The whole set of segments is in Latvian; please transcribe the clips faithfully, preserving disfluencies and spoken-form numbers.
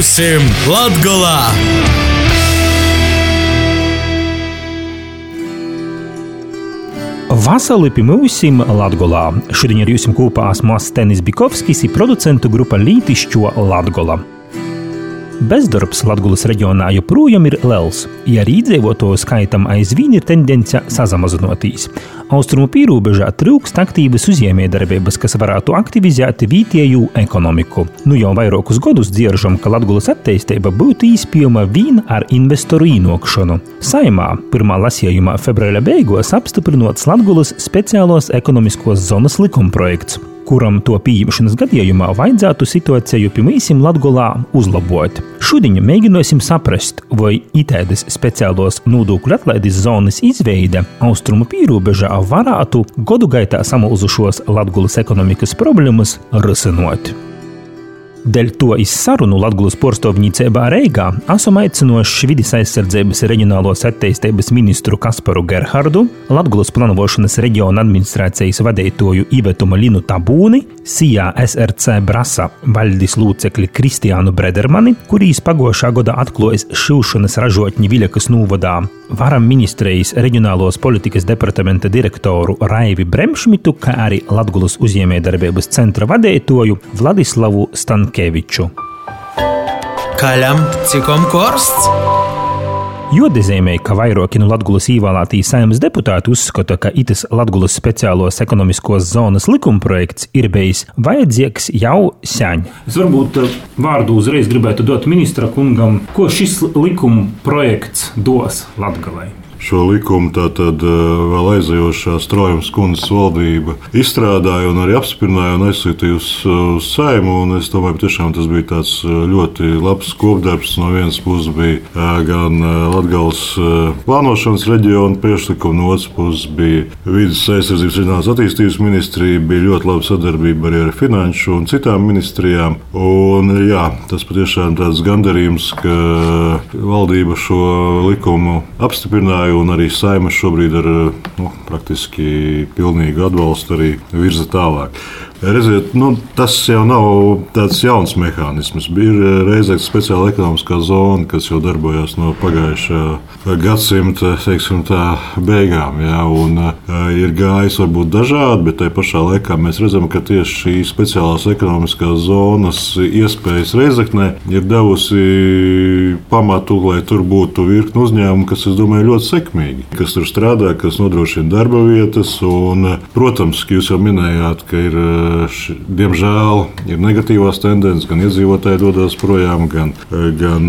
Būsim Latgolā! Vasali pi myusim Latgolā. Šodien ar jūsim kūpā esmu Stenis Bikovskis i producentu grupa Lītišķo Latgola. Bezdarbs Latgulas reģionā joprojām ir liels, ja arī iedzīvotāju skaitam aizvien ir tendence sazamazinoties. Austrumu pīrūbežā trūkst aktīvas uzņēmējdarbības, kas varētu aktivizēt vietēju ekonomiku. Nu jau vairākus gadus dzieržam, ka Latgulas attīstība būtu īspējama vien ar investoru īnokšanu. Saimā pirmā lasījumā februāra beigās apstiprinots Latgulas speciālos ekonomiskos zonas likumprojekts, kuram to pieņemšanas gadījumā vajadzētu situāciju pirmīsim Latgolā uzlabot. Šodien mēģināsim saprast, vai itēdas speciālos nodokļu atlaides zonas izveide austrumu pīrūbežā varētu godu gaitā samilzušos Latgulas ekonomikas problēmas risinot. Dēļ to iz sarunu Latgulas porstovnīcībā Reigā esam aicinoši vides aizsardzības reģionālos attīstības ministru Kasparu Gerhardu, Latgulas planovošanas reģiona administrācijas vadītoju Ivetu Malinu Tabūni, Sijā S R C Brasa valdes lūcekli Kristiānu Bredermani, kurīs pagošā godā atklājas šilšanas ražotņi Viļakas nūvadā, varam ministrijas reģionālos politikas departamenta direktoru Raivi Bremšmitu, kā arī Latgulas uzņēmējdarbības centra vadītoju Vladislavu Stankeviču. Kaļam cikom korsts? Jodezīmē, ka vairāki no Latgulas īvēlētī Saeimas deputāti uzskata, ka itis Latgulas speciālos ekonomiskos zonas likumprojekts ir bijis vajadzīgs jau sen. Es varbūt vārdu uzreiz gribētu dot ministra kungam, ko šis likumprojekts dos Latgalai. Šo likumu tātad vēl aizejošā Strojums kundzes valdība izstrādāja un arī apstiprināja un aizsūtīja uz, uz Saimu. Un es domāju, tiešām tas bija tāds ļoti labs kopdarbs. No vienas puses bija gan Latgales plānošanas reģiona priekšlikuma, no otras puses bija vides aizsardzības reģionālās attīstības ministrija, bija ļoti laba sadarbība arī ar finanšu un citām ministrijām. Un jā, tas patiešām tāds gandarījums, ka valdība šo likumu apstiprināja. Un arī Saima šobrīd ar nu, praktiski pilnīgu atbalstu arī virza tālāk. Redziet, nu, tas jau nav tāds jauns mehānisms. Ir Reizeknas speciāla ekonomiskā zona, kas jau darbojās no pagājušā gadsimta, teiksim tā, beigām. Jā, un, uh, ir gājis varbūt dažādi, bet tajā pašā laikā mēs redzam, ka tieši šī speciālās ekonomiskās zonas iespējas Reizeknē ir devusi pamatu, lai tur būtu virkni uzņēmumu, kas, es domāju, ļoti sekmīgi, kas tur strādā, kas nodrošina darba vietas. Un, protams, ka jūs jau minējāt, ka ir diemžēl ir negatīvās tendences, gan iedzīvotāji dodas projām, gan, gan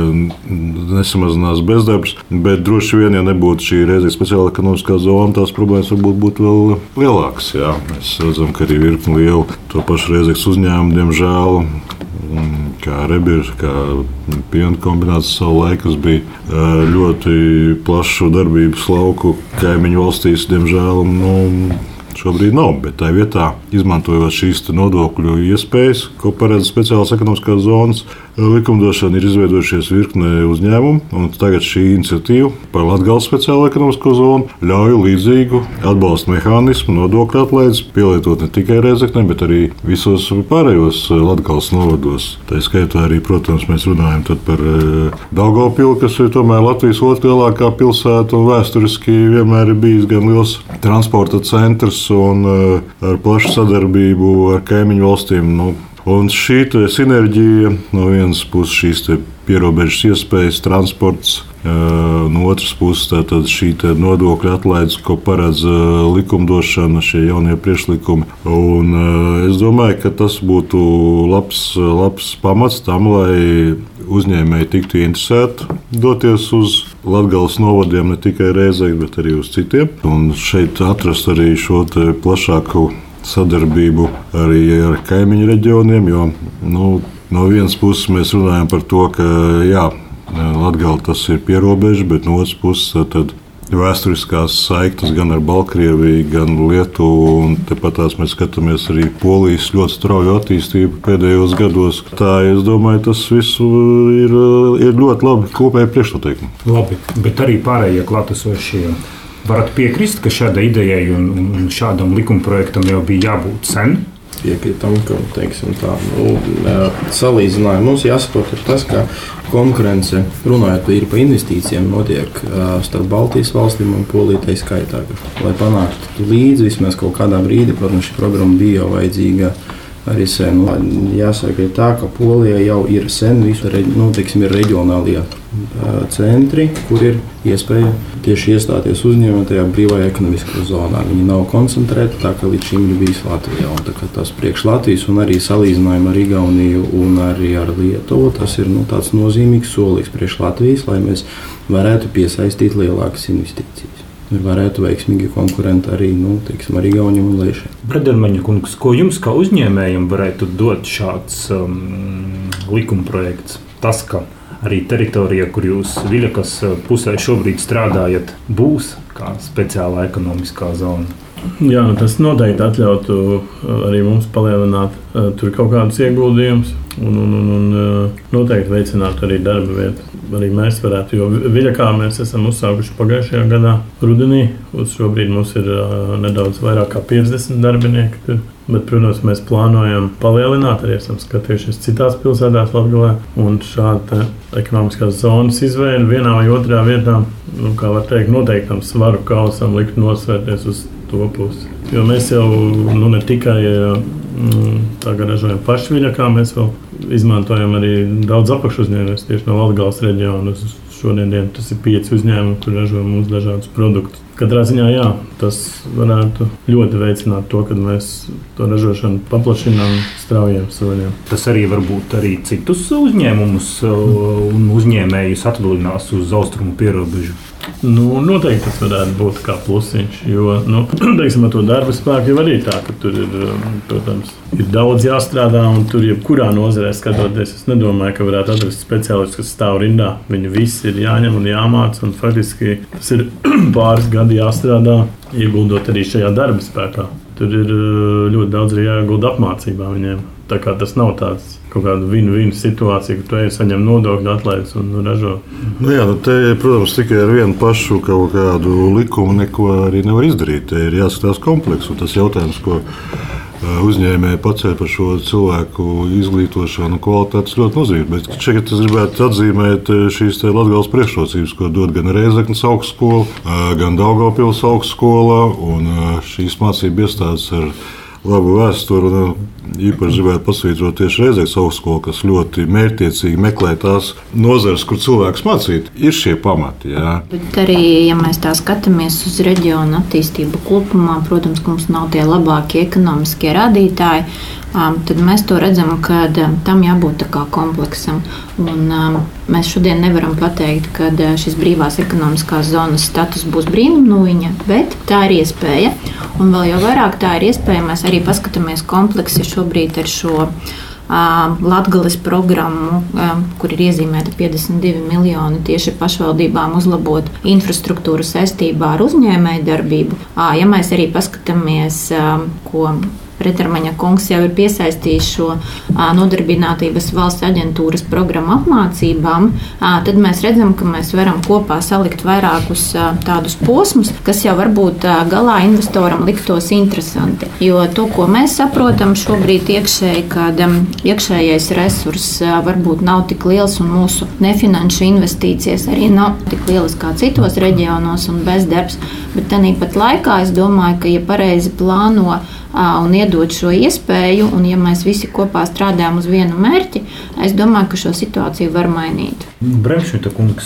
nesamazinās bezdarbs. Bet droši vien, ja nebūtu šī Reizeknas speciāla ekonomiskā zona, tās problēmas varbūt būtu vēl lielākas. Jā. Mēs redzam, ka arī virkni lielu to pašu Reizeknas uzņēmumu, diemžēl, kā Rebir, kā piena kombinācija savu laiku, kas bija ļoti plašu darbības lauku kaimiņu valstīs, diemžēl, nu, šobrīd nav, bet tā vietā, izmantojot šīs nodokļu iespējas, ko paredz speciālas ekonomiskās zonas likumdošana, ir izveidojušies virkne uzņēmumu. Un tagad šī iniciatīva par Latgales speciālo ekonomisko zonu ļauj līdzīgu atbalsta mehānismu nodokļu atlaides pielietot ne tikai Reizeknē, bet arī visos pārējos Latgales novados. Tā skaitā arī, protams, mēs runājam par Daugavpili, kas ir tomēr Latvijas otrlielākā pilsēta un vēsturiski vienmēr ir bijis gan liels transporta centrs un ar plašu sadarbību ar kaimiņu valstīm. Nu, un šī sinerģija, no vienas puses šīs pierobežas iespējas, transports, no otras puses tātad šī nodokļu atlaides, ko paredz likumdošana, šie jaunie priekšlikumi. Un es domāju, ka tas būtu labs, labs pamats tam, lai uzņēmēji tiktu interesēti doties uz Latgales novadiem, ne tikai Reizekni, bet arī uz citiem. Un šeit atrast arī šo plašāku sadarbību arī ar kaimiņu reģioniem, jo nu, no vienas puses mēs runājam par to, ka jā, Latgale tas ir pierobeža, bet no otras puses tad vēsturiskās saiknes gan ar Baltkrieviju, gan Lietuvu, un tepat tās mēs skatāmies arī Polijas ļoti strauju attīstību pēdējos gados. Tā, es domāju, tas viss ir, ir ļoti labi kopēji priekšnoteikumi. Labi, bet arī pārējie klātesošie varat piekrist, ka šādai idejai un, un šādam likumprojektam jau bija jābūt sen? Piekrītam, ka, teiksim tā, nu, salīdzinājumi mums jāsaprot ir tas, ka konkurence, runājot ir par investīcijiem, notiek starp Baltijas valstīm un Poliju tai skaitā. Lai panāktu līdzi vismaz kaut kādā brīdī, protams, šī programma bija jau vajadzīga arī sen. Jāsaka, ir tā, ka Polija jau ir sen visu, nu, teiksim, ir reģionālie centri, kur ir iespēja tieši iestāties uzņēmumā tajā brīvajā ekonomiskajā zonā. Viņi nav koncentrēti tā, kā līdz šim ir bijis Latvijā. Un tā kā tas priekš Latvijas un arī salīdzinājumi ar Igauniju un arī ar Lietuvu, tas ir nu, tāds nozīmīgs solis priekš Latvijas, lai mēs varētu piesaistīt lielākas investīcijas. Ir varētu veiksmīgi konkurenti arī nu, teiksim, ar Igauniem un Leišiem. Bredermaņa kungs, ko jums kā uzņēmējiem varētu dot šāds um, likumprojekts? Tas, ka arī teritorija, kur jūs Viļakas pusē šobrīd strādājat, būs kā speciālā ekonomiskā zona. Jā, tas noteikti atļautu arī mums palielināt tur kaut kādus ieguldījumus un, un, un, un noteikti veicinātu arī darba vietu. Arī mēs varētu, jo Viļakā mēs esam uzsākuši pagājušajā gadā rudenī. Uz šobrīd mums ir nedaudz vairāk kā piecdesmit darbinieki tur. Bet, protams, mēs plānojam palielināt, arī esam skatījušies citās pilsētās Latgalē. Un šāda ekonomiskās zonas izveide vienā vai otrā vietā, nu, kā var teikt, noteiktam svaru kausam likt nosvērties uz to pusi. Jo mēs jau nu, ne tikai tagad ražojam paši Viļakā, mēs vēl izmantojam arī daudz apakšuzņēmējus tieši no Latgales reģiona. Šodien tas ir pieci uzņēmumi, kur ražo mūsu dažādus produktus. Katrā ziņā jā, tas varētu ļoti veicināt to, kad mēs to ražošanu paplašinām straujiem soļiem. Tas arī varbūt arī citus uzņēmumus un uzņēmējus atvilinās uz austrumu pierobežu. Nu, noteikti tas varētu būt kā plusiņš, jo, nu, teiksim, ar to darba spēku jau arī tā, ka tur ir, protams, ir daudz jāstrādā un tur jebkurā nozarē skatoties. Es nedomāju, ka varētu atrast speciālistus, kas stāv rindā. Viņi visi ir jāņem un jāmāc un faktiski tas ir pāris gadi jāstrādā, ieguldot arī šajā darba spēkā. Tur ir ļoti daudz arī jāiegulda apmācībā viņiem. Tā kā tas nav tāds kaut kāda vinu-vinu situācija, ka tu ej saņem nodokļu atlaides un ražo. Nu jā, nu te, protams, tikai ar vienu pašu kaut kādu likumu neko arī nevar izdarīt. Te ir jāskatās kompleksu. Tas jautājums, ko uzņēmēji paceļ par šo cilvēku izglītošanu kvalitātes ļoti nozīmīgi. Bet šeit es gribētu atzīmēt šīs Latgales priekšrocības, ko dod gan Rēzeknes augstskola, gan Daugavpils augstskola un šīs mācību iestādes ar labu vēsturi. Īpaši gribētu pasvītrot tieši Rēzeknes augstskolu, kas ļoti mērķtiecīgi meklē tās nozares, kur cilvēks mācīt. Ir šie pamati. Jā. Bet arī, ja mēs tā skatāmies uz reģionu attīstību kopumā, protams, ka mums nav tie labākie ekonomiskie rādītāji, tad mēs to redzam, ka tam jābūt tā kā kompleksam. Un mēs šodien nevaram pateikt, ka šis brīvās ekonomiskās zonas status būs brīnumnūjiņa, bet tā ir iespēja. Un vēl jau vairāk tā ir iespēja, mēs arī paskatāmies kompleksi šobrīd ar šo Latgales programmu, kur ir iezīmēta piecdesmit divi miljoni tieši pašvaldībām uzlabot infrastruktūru saistībā ar uzņēmēju darbību. Ja mēs arī paskatāmies, ko Bredermaņa kungs jau ir piesaistījis šo nodarbinātības valsts aģentūras programmu apmācībām, tad mēs redzam, ka mēs varam kopā salikt vairākus tādus posmus, kas jau varbūt galā investoram liktos interesanti. Jo to, ko mēs saprotam šobrīd iekšēji, kad iekšējais resurss varbūt nav tik liels un mūsu nefinanšu investīcijas arī nav tik lielas kā citos reģionos un bezdarbs, bet tāpat laikā es domāju, ka ja pareizi plāno un iedot šo iespēju, un ja mēs visi kopā strādājam uz vienu mērķi, es domāju, ka šo situāciju var mainīt. Bremšņita kungs,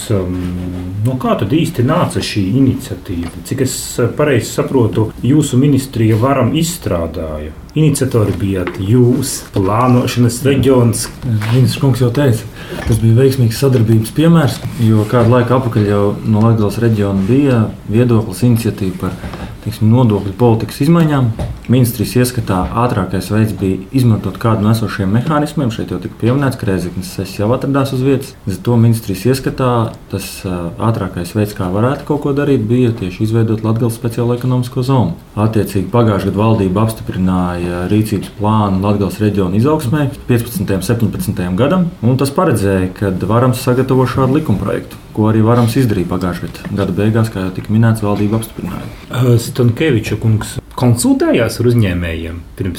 no kā tad īsti nāca šī iniciatīva? Cik es pareizi saprotu, jūsu ministrija Varam izstrādāja. Iniciatori bijāt jūs, plānošanas reģions. Ministrs kungs jau teica, tas bija veiksmīgs sadarbības piemērs, jo kādu laiku apakaļ jau no Latgales reģiona bija viedoklis iniciatīva par teiksim, nodokļu politikas izmaiņām. Ministrijas ieskatā ātrākais veids bija izmantot kādu no esošiem mehānismiem. Šeit jau tika pieminēts, ka Rēzeknes sesija jau atradās uz vietas. Līdz ar to ministrijas ieskatā tas ātrākais veids, kā varētu kaut ko darīt, bija tieši izveidot Latgales speciālo ekonomisko zonu. Attiecīgi pagājušajā gadā valdība apstiprināja rīcības plānu Latgales reģiona izaugsmē piecpadsmitajam un septiņpadsmitajam gadam, un tas paredzēja, ka Varams sagatavo šādu likumprojektu, ko arī Varams izdarīja pagājušajā gada beigās, kā jau tika minēts, valdība apstiprināja. Stankeviča kungs konsultējās ar uzņēmējiem pirms tam?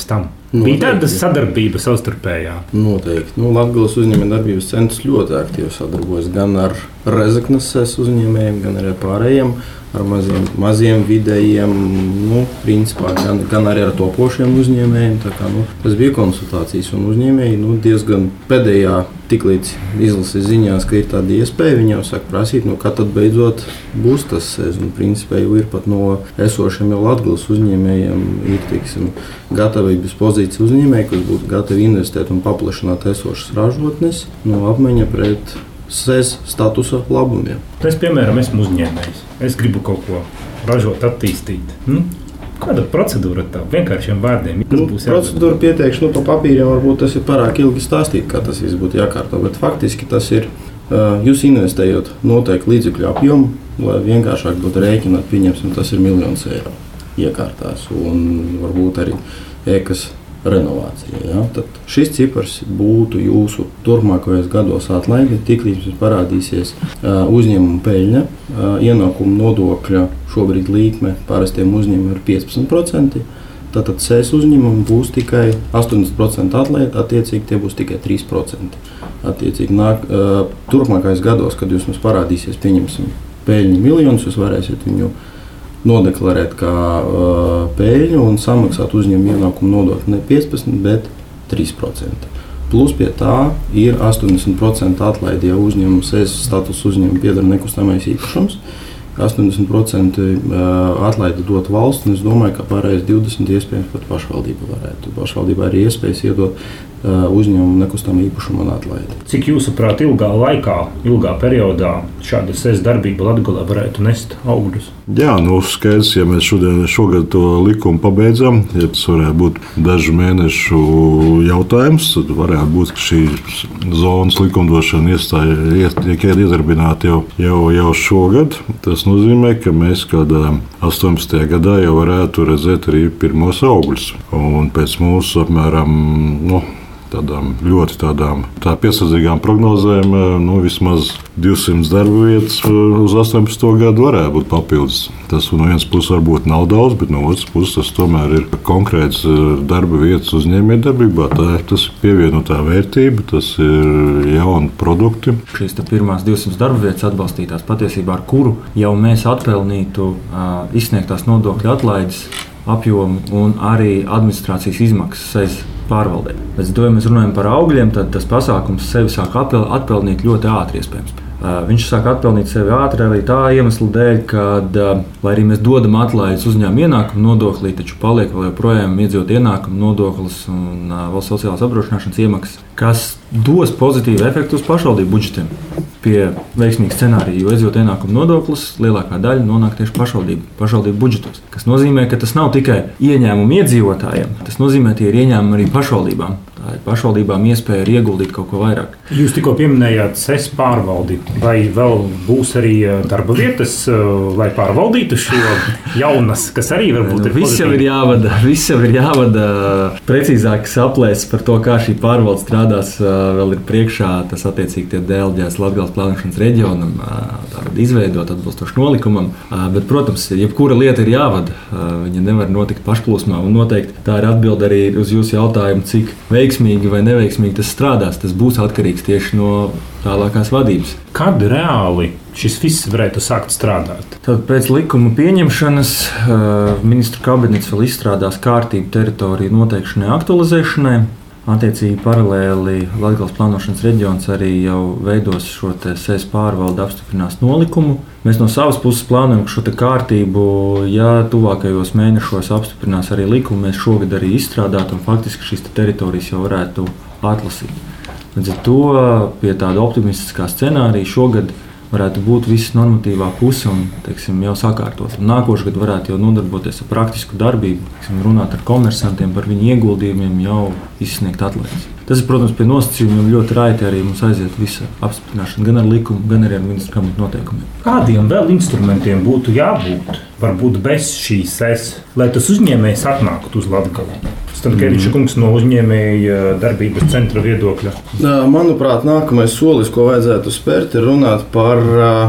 Bija tāda sadarbība savstarpējā. Noteikti. Nu, Latgales uzņēmējdarbības centrs ļoti aktīvi sadarbojas gan ar Rezeknes uzņēmējiem, gan arī ar pārējiem, ar maziem, maziem vidējiem, nu, principā, gan, gan arī ar topošiem uzņēmējiem. Tā kā, nu, tas bija konsultācijas un uzņēmēji nu, diezgan pēdējā, tiklīdz izlases ziņās, ka ir tāda iespēja, viņi jau saka prasīt, nu, kad tad beidzot būs tas sezon. Principā jau ir pat no esošiem jau Latgales uzņēmējiem ir, teiksim, gatavības pozīcija uzņēmēji, kas būtu gatavi investēt un paplašināt esošas ražotnes, no apmaiņa pret sez statusa labumiem. Es, piemēram, esmu uzņēmējs. Es gribu kaut ko ražot, attīstīt. Nu, kāda procedūra tā? Vienkāršiem vārdiem. Nu, procedūra pieteikšana nu, pa papīriem varbūt tas ir pārāk ilgi stāstīt, kā tas viss būtu jākārto, bet faktiski tas ir, jūs investējot noteikti līdzekļu apjomu, lai vienkāršāk būtu rēķināt, pieņemsim, tas ir miljons eiro iekārtās un varbūt arī ēkas renovācija. Ja? Tad šis cipars būtu jūsu turpmākajos gados atlaide, tiklīdz jums parādīsies uh, uzņēmuma peļņa, uh, ienākuma nodokļa šobrīd līkme parastiem uzņēmumiem ir piecpadsmit procenti, tātad sez uzņēmumam būs tikai astoņdesmit procenti atlaide, attiecīgi tie būs tikai trīs procenti. Attiecīgi nāk, uh, turpmākajos gados, kad jūs mums parādīsies, pieņemsim, peļņa miljonus, jūs varēsiet viņu nodeklarēt kā uh, peļņu un samaksāt uzņēmuma ienākumu nodokli ne piecpadsmit, bet trīs procenti. Plus pie tā ir astoņdesmit procenti atlaide, ja uzņēmuma sez status uzņēmuma pieder nekustamais īpašums. astoņdesmit procenti uh, atlaide dot valsts, un es domāju, ka pārējais divdesmit procenti iespējams pat pašvaldība varētu. Pašvaldībā arī iespējas iedot uh, uzņēmumu nekustamā īpašuma un atlaidi. Cik jūsuprāt ilgā laikā, ilgā periodā šāda sez darbība Latgalē varētu nest augļus? Jā, nu skaidrs, ja mēs šodien, šogad to likumu pabeidzam, ja tas varētu būt dažu mēnešu jautājums, tad varētu būt, ka šī zonas likumdošana iestāja, tiek iedarbināta jau, jau, jau šogad. Tas nozīmē, ka mēs kādā astoņpadsmitajā gadā jau varētu redzēt arī pirmos augļus. Un pēc mūsu apmēram, nu, tādām ļoti tādām tā piesardzīgām prognozēm, nu, vismaz divsimt darba vietas uz astoņpadsmito gadu varētu būt papildus. Tas no vienas puses varbūt nav daudz, bet no otras puses tas tomēr ir konkrēts darba vietas uzņēmējdarbībā. Tā ir tas pievienotā vērtība, tas ir jauni produkti. Šīs pirmās divsimt darba vietas atbalstītās patiesībā, ar kuru jau mēs atpelnītu uh, izsniegtās nodokļu atlaides apjomu un arī administrācijas izmaksas sez pārvaldē. Bet, ja mēs runājam par augļiem, tad tas pasākums sevi sāk atpelnīt ļoti ātri iespējams. Viņš sāk atpelnīt sevi ātri arī tā iemesla dēļ, ka, lai arī mēs dodam atlaides uzņēmuma ienākuma nodoklī, taču paliek vēl joprojām iedzīvotāju ienākuma nodoklis un valsts sociālās apdrošināšanas iemaksas, kas dos pozitīvu efektu uz pašvaldību budžetiem pie veiksmīga scenārija, jo iedzīvotāju ienākuma nodoklis lielākā daļa nonāk tieši pašvaldību, pašvaldību budžetos. Tas nozīmē, ka tas nav tikai ieņēmumi iedzīvotājiem, tas nozīmē, tie ir ieņēmumi arī pašvaldībām. Tā ir pašvaldībām iespēja arī ieguldīt kaut ko vairāk. Jūs tikko pieminējāt sez pārvaldi. Vai vēl būs arī darba vietas, lai pārvaldītu šo jaunas, kas arī varbūt ir viss jau ir jāvada, viss jau ir jāvada precīzākas aplēses par to, kā šī pārvalde strādās. Vēl ir priekšā tas attiecīgi tie deleģēts Latgales plānošanas reģionam, izveidot atbilstoši nolikumam. Bet, protams, jebkura lieta ir jāvada. Viņa nevar notikt pašplūsmā un noteikti tā ir atbilde arī uz jūsu jautājumu, cik veiksmīgi vai neveiksmīgi tas strādās. Tas būs atkarīgs tieši no tālākās vadības. Kad reāli šis viss varētu sākt strādāt? Tad pēc likuma pieņemšanas ministru kabinets vēl izstrādās kārtību teritoriju noteikšanai, aktualizēšanai. Attiecīgi paralēli Latgales plānošanas reģions arī jau veidos šo sez pārvaldi, apstiprinās nolikumu. Mēs no savas puses plānojam, ka šo kārtību, ja tuvākajos mēnešos apstiprinās arī likumu, mēs šogad arī izstrādātu un faktiski šīs teritorijas jau varētu atlasīt. Līdz ar to pie tāda optimistiskā scenārija šogad varētu būt visa normatīvā puse un, teiksim, jau sakārtot. Un nākošais gads varētu jau nodarboties ar praktisku darbību, teiksim, runāt ar komersantiem par viņu ieguldījumiem, jau izsniegt atlaides. Tas ir, protams, pie nosacījumiem ļoti raiti arī mums aiziet visa apstiprināšana, gan ar likumu, gan arī ar ministru kabineta noteikumiem. Kādiem vēl instrumentiem būtu jābūt, varbūt bez šīs sez, lai tas uzņēmējs atnāktu uz Latgali? Stankeviča kungs no uzņēmēja darbības centra viedokļa. Manuprāt, nākamais solis, ko vajadzētu spērt, ir runāt par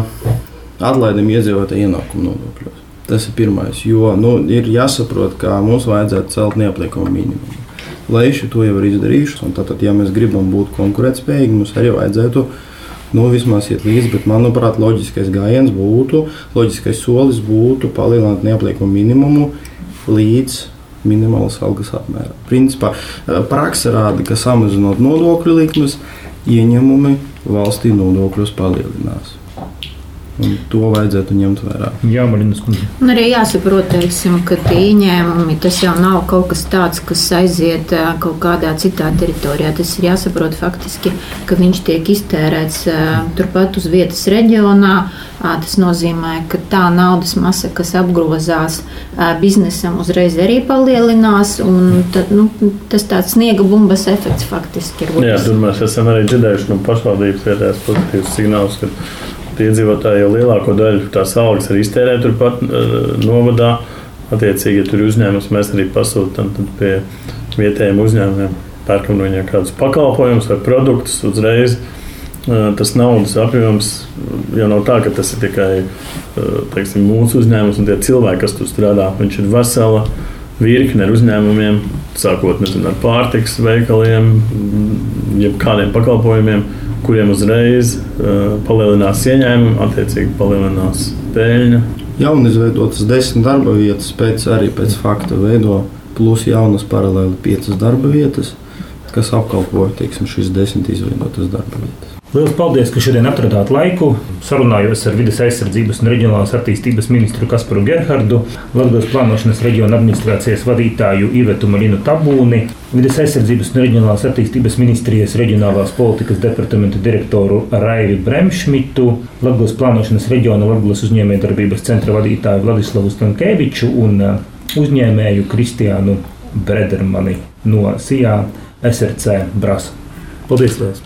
atlaidēm iedzīvotāju ienākumu nodokļos. Tas ir pirmais, jo nu, ir jāsaprot, ka mums vajadzētu celt neapliekumu minimumu. Leiši to jau ir izdarījušas. Tātad, ja mēs gribam būt konkurētspējīgi, mums arī vajadzētu nu, vismaz iet līdzi. Bet, manuprāt, loģiskais gājiens būtu, loģiskais solis būtu palielināt neapliekumu minimumu līdz minimālas algas apmērā. Principā praksa rāda, ka samazinot nodokļu likmes, ieņēmumi valstī nodokļus palielinās. Un to vajadzētu ņemt vērā. Jā, Marinas kundze. Un arī jāsaprot, teiksim, ka tie ieņēmumi, tas jau nav kaut kas tāds, kas aiziet kaut kādā citā teritorijā. Tas ir jāsaprot faktiski, ka viņš tiek iztērēts turpat uz vietas reģionā. Tas nozīmē, ka tā naudas masa, kas apgrozās biznesam, uzreiz arī palielinās. Un tad, nu, tas tāds sniega bumbas efekts faktiski ir. Jā, tur mēs esam arī dzirdējuši no pašvaldības vietējās pozitīvas signālus, ka iedzīvotāji jau lielāko daļu tās algas arī iztērē turpat uh, novadā. Attiecīgi, ja tur ir uzņēmums, mēs arī pasūtām pie vietējiem uzņēmumiem, pērkam no viņiem kādus pakalpojumus vai produktus uzreiz. Uh, tas naudas apjoms jau nav tā, ka tas ir tikai uh, teiksim, mūsu uzņēmums un tie cilvēki, kas tur strādā. Viņš ir vesela virkne ar uzņēmumiem, sākot nezinu, ar pārtikas veikaliem, jeb kādiem pakalpojumiem, kuriem uzreiz uh, palielinās ieņēmumi, attiecīgi palielinās peļņa. Jaunizveidotas desmit darba vietas pēc, arī pēc fakta veido plus jaunas paralēli piecas darba vietas, kas apkalpo teiksim, šīs desmit izveidotas darba vietas. Lielas paldies, ka šodien atradāt laiku. Sarunājos ar Vides aizsardzības un reģionālās attīstības ministru Kasparu Gerhardu, Latgales plānošanas reģiona administrācijas vadītāju Ivetu Marinu Tabūni, Vides aizsardzības un reģionālās attīstības ministrijas reģionālās politikas departamenta direktoru Raivi Bremšmitu, Latgales plānošanas reģiona Latgales uzņēmējdarbības centra vadītāju Vladislavu Stankēviču un uzņēmēju Kristiānu Bredermani no Sijā S R C Brasa. Paldies! Liels.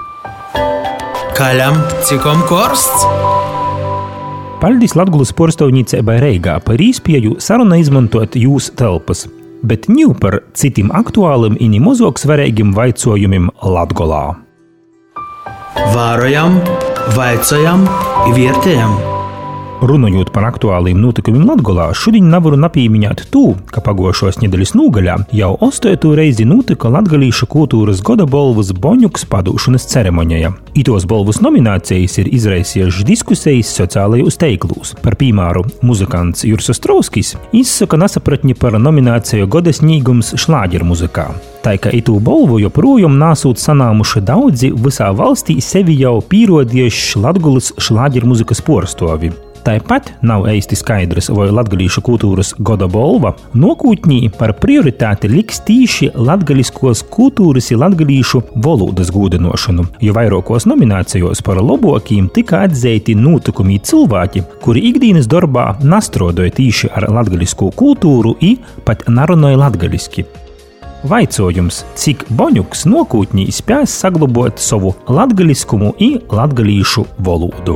Kaļam cikom korsts? Paldies Latgulas porstovnīceibai Reigā par īspēju saruna izmantot jūs telpas, bet ņū par citiem aktuālim un mozuok svarīgiem vaicojumiem Latgolā. Vārojam, vaicojam, vērtējam. Runājot par aktuāliem notikumiem Latgolā, šodien nevaru napīmiņāt tū, ka pagošos nedēļas nūgaļā jau ostoto reizi notika latgalīšu kultūras goda bolvas Boņuks padūšanas ceremonija. Itos bolvas nominācijas ir izraisījušas diskusijas sociālajos teiklūs. Par piemēru muzikants Jurs Ostrovskis izsaka nesapratni par nomināciju goda sņīgums šlāģeru muzikā. Tā kā itū bolvu joprojām nāsūt sanāmuši daudzi visā valstī sevi jau pīrodieši Latgulas šlāģeru muzikas porstovi. Tāpat nav īsti skaidrs, vai latgalīšu kultūras goda bolva nokūtņī par prioritāti liks tīši latgaliskos kultūras un latgalīšu valodas gūdinošanu, jo vairākos nominācijos par labākajiem tika atzīti notikumi cilvēki, kuri ikdienas darbā nastrodoja tīši ar latgalisko kultūru i pat narunāja latgaliski. Vaicojums, cik Boņuks nokūtņī spēs saglabāt savu latgaliskumu i latgalīšu valodu.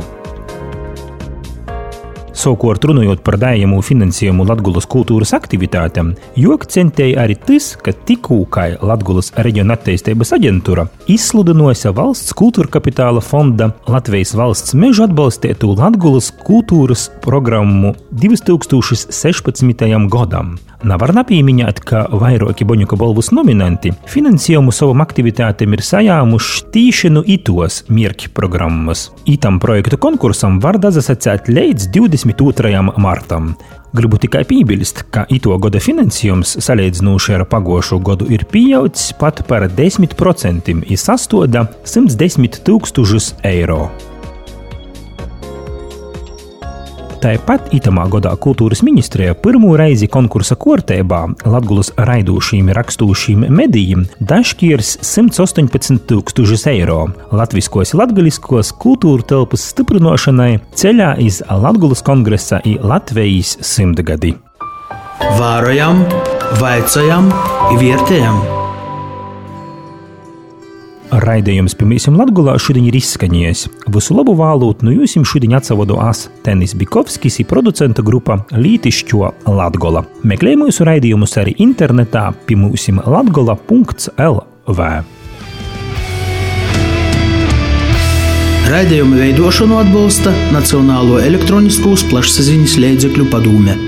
Savukārt runājot par dājumu finansējumu Latgulas kultūras aktivitātēm, jo akcentēja arī tas, ka tikko kā Latgulas reģiona attīstības aģentūra izsludināja valsts kultūra kapitāla fonda Latvijas valsts mežu atbalstētu Latgulas kultūras programmu divi tūkstoši sešpadsmitajam gadam. Nevar napīmiņāt, ka vairāki Boņuka bolvas nominanti finansējumu savam aktivitātēm ir sajāmuši tīšanu itos mierķi programmas. Itam projektu konkursam var dazasacēt līdz divdesmit otrajam martam. Gribu tikai pībilst, ka ito goda finansējums salīdzinoši ar pagošu godu ir pieaudzis pat par desmit procentiem i sastoda simt desmit tūkstošus eiro. Tāpat itamā godā kultūras ministrija pirmo reizi konkursa kārtībā Latgulas raidūšīm rakstūšīm medijiem dašķirs simt astoņpadsmit tūkstošus eiro latviskos i latgaliskos kultūra telpas stiprinošanai ceļā iz Latgulas kongresa i Latvijas simtgadi. Vārojam, vaicojam, vērtējam. Raidījums Pirmīsim Latgolā šodien ir izskaņies. Visu labu vēlūt no jūsim šodien atsavodu as Tenis Bikovskis i producenta grupa Lītišķo Latgola. Meklēj mūsu raidījumus arī internetā pirmīsim latgola punkts l v. Raidījumu veidošanu atbalsta Nacionālo elektroniskos plašsaziņas līdzekļu padome.